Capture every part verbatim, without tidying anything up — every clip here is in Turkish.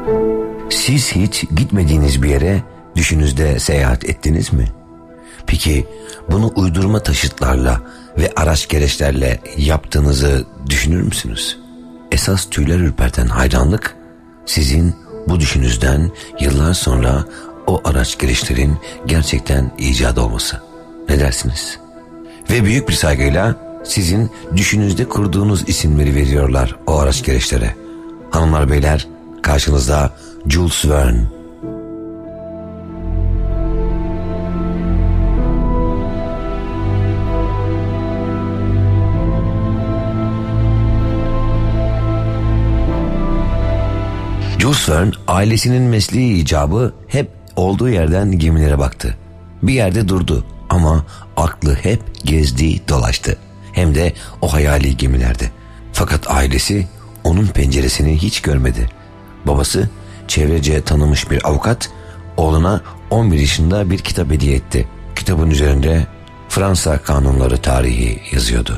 Siz hiç gitmediğiniz bir yere düşünüzde seyahat ettiniz mi? Peki bunu uydurma taşıtlarla ve araç gereçlerle yaptığınızı düşünür müsünüz? Esas tüyler ürperten hayranlık sizin bu düşünüzden yıllar sonra o araç gereçlerin gerçekten icat olması. Ne dersiniz? Ve büyük bir saygıyla sizin düşününüzde kurduğunuz isimleri veriyorlar o araç gereçlere. Hanımlar beyler, karşınızda Jules Verne. Jules Verne ailesinin mesleği icabı hep olduğu yerden gemilere baktı. Bir yerde durdu ama aklı hep gezdi dolaştı. Hem de o hayali gemilerde. Fakat ailesi onun penceresini hiç görmedi. Babası çevrece tanınmış bir avukat oğluna on bir yaşında bir kitap hediye etti. Kitabın üzerinde Fransa kanunları tarihi yazıyordu.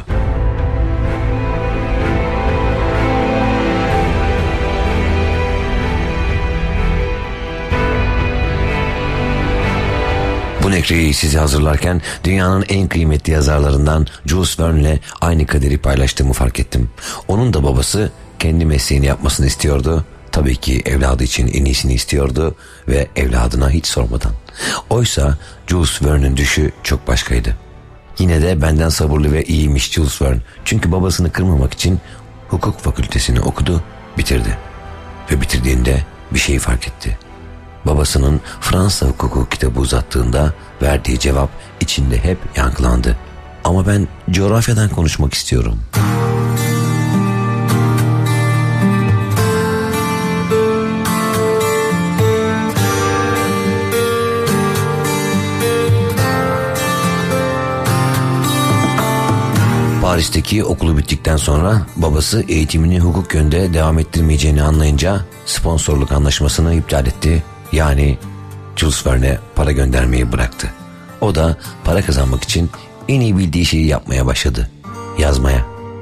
Bu nekreyi size hazırlarken dünyanın en kıymetli yazarlarından Jules Verne ile aynı kaderi paylaştığımı fark ettim. Onun da babası kendi mesleğini yapmasını istiyordu. Tabii ki evladı için en iyisini istiyordu ve evladına hiç sormadan. Oysa Jules Verne'in düşü çok başkaydı. Yine de benden sabırlı ve iyiymiş Jules Verne. Çünkü babasını kırmamak için hukuk fakültesini okudu, bitirdi. Ve bitirdiğinde bir şeyi fark etti. Babasının Fransa hukuku kitabı uzattığında verdiği cevap içinde hep yankılandı. Ama ben coğrafyadan konuşmak istiyorum. Paris'teki okulu bittikten sonra babası eğitimini hukuk yönde devam ettirmeyeceğini anlayınca sponsorluk anlaşmasını iptal etti. Yani Jules Verne para göndermeyi bıraktı. O da para kazanmak için en iyi bildiği şeyi yapmaya başladı. Yazmaya.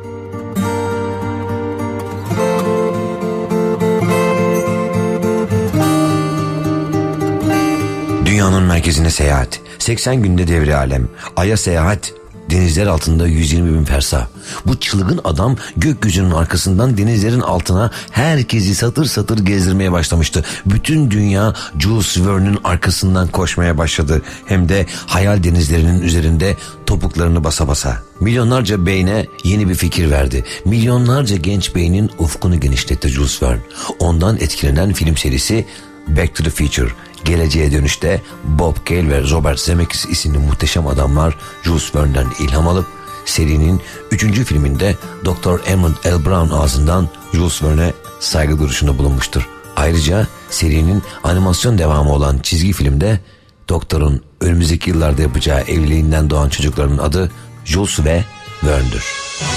Dünyanın merkezine seyahat, seksen günde devre alem, aya seyahat, denizler altında yüz yirmi bin fersah. Bu çılgın adam gökyüzünün arkasından denizlerin altına herkesi satır satır gezdirmeye başlamıştı. Bütün dünya Jules Verne'in arkasından koşmaya başladı. Hem de hayal denizlerinin üzerinde topuklarını basa basa. Milyonlarca beyne yeni bir fikir verdi. Milyonlarca genç beynin ufkunu genişletti Jules Verne. Ondan etkilenen film serisi Back to the Future, Geleceğe Dönüş'te Bob Gale ve Robert Zemeckis isimli muhteşem adamlar Jules Verne'den ilham alıp serinin üçüncü filminde Doktor Emmett L. Brown ağzından Jules Verne'e saygı duruşunda bulunmuştur. Ayrıca serinin animasyon devamı olan çizgi filmde Doktor'un önümüzdeki yıllarda yapacağı evliliğinden doğan çocukların adı Jules ve Verne'dür.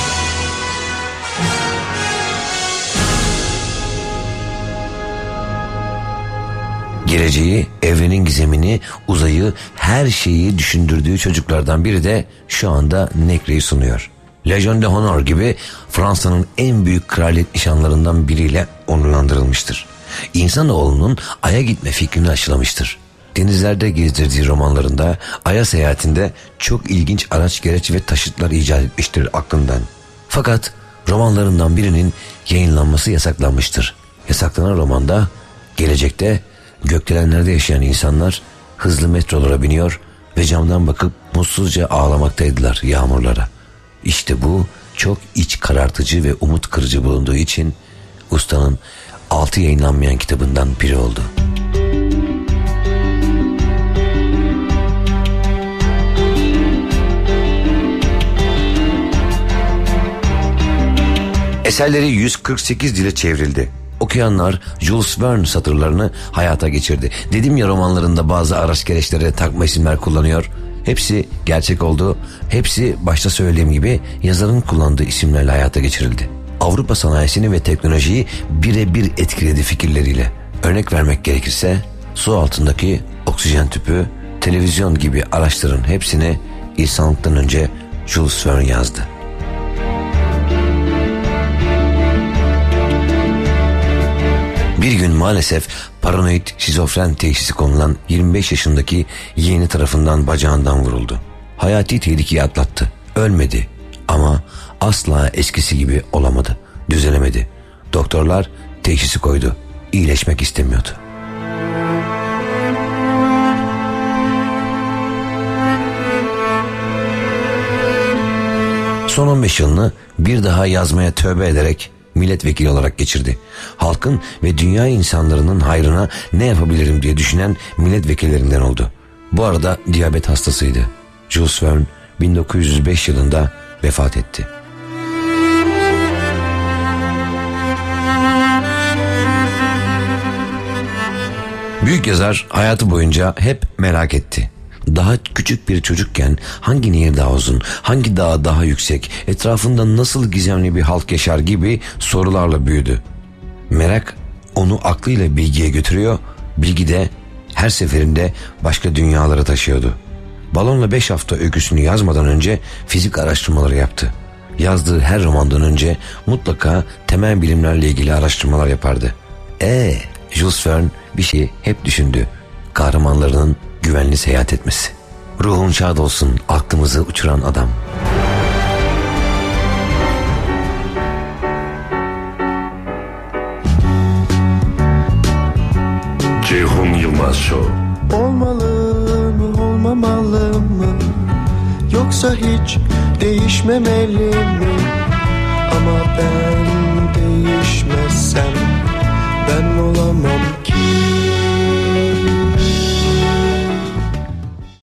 Geleceği, evrenin gizemini, uzayı, her şeyi düşündürdüğü çocuklardan biri de şu anda Necre'yi sunuyor. Legion d'Honneur gibi Fransa'nın en büyük kraliyet nişanlarından biriyle onurlandırılmıştır. İnsanoğlunun Ay'a gitme fikrini aşılamıştır. Denizlerde gezdirdiği romanlarında Ay'a seyahatinde çok ilginç araç gereç ve taşıtlar icat etmiştir aklından. Fakat romanlarından birinin yayınlanması yasaklanmıştır. Yasaklanan romanda gelecekte gökdelenlerde yaşayan insanlar hızlı metrolara biniyor ve camdan bakıp mutsuzca ağlamaktaydılar yağmurlara. İşte bu çok iç karartıcı ve umut kırıcı bulunduğu için ustanın altı yayınlanmayan kitabından biri oldu. Eserleri yüz kırk sekiz dile çevrildi. Okuyanlar Jules Verne satırlarını hayata geçirdi. Dedim ya, romanlarında bazı araç gereçlere takma isimler kullanıyor. Hepsi gerçek oldu. Hepsi başta söylediğim gibi yazarın kullandığı isimlerle hayata geçirildi. Avrupa sanayisini ve teknolojiyi birebir etkiledi fikirleriyle. Örnek vermek gerekirse su altındaki oksijen tüpü, televizyon gibi araçların hepsini insanlıktan önce Jules Verne yazdı. Bir gün maalesef paranoid şizofren teşhisi konulan yirmi beş yaşındaki yeğeni tarafından bacağından vuruldu. Hayati tehlikeyi atlattı. Ölmedi ama asla eskisi gibi olamadı. Düzelemedi. Doktorlar teşhisi koydu. İyileşmek istemiyordu. Son on beş yılını bir daha yazmaya tövbe ederek milletvekili olarak geçirdi. Halkın ve dünya insanlarının hayrına ne yapabilirim diye düşünen milletvekillerinden oldu. Bu arada diyabet hastasıydı. Jules Verne bin dokuz yüz beş yılında vefat etti. Büyük yazar hayatı boyunca hep merak etti. Daha küçük bir çocukken hangi nehir daha uzun, hangi dağ daha yüksek, etrafında nasıl gizemli bir halk yaşar gibi sorularla büyüdü. Merak onu aklıyla bilgiye götürüyor, bilgi de her seferinde başka dünyalara taşıyordu. Balonla beş hafta öyküsünü yazmadan önce fizik araştırmaları yaptı. Yazdığı her romandan önce mutlaka temel bilimlerle ilgili araştırmalar yapardı. Eee Jules Verne bir şeyi hep düşündü. Kahramanlarının güvenli seyahat etmesi. Ruhun şad olsun, aklımızı uçuran adam. Ceyhun Yılmaz Show. Olmalı mı, olmamalı mı? Yoksa hiç değişmemeli mi? Ama ben değişmezsem ben olamam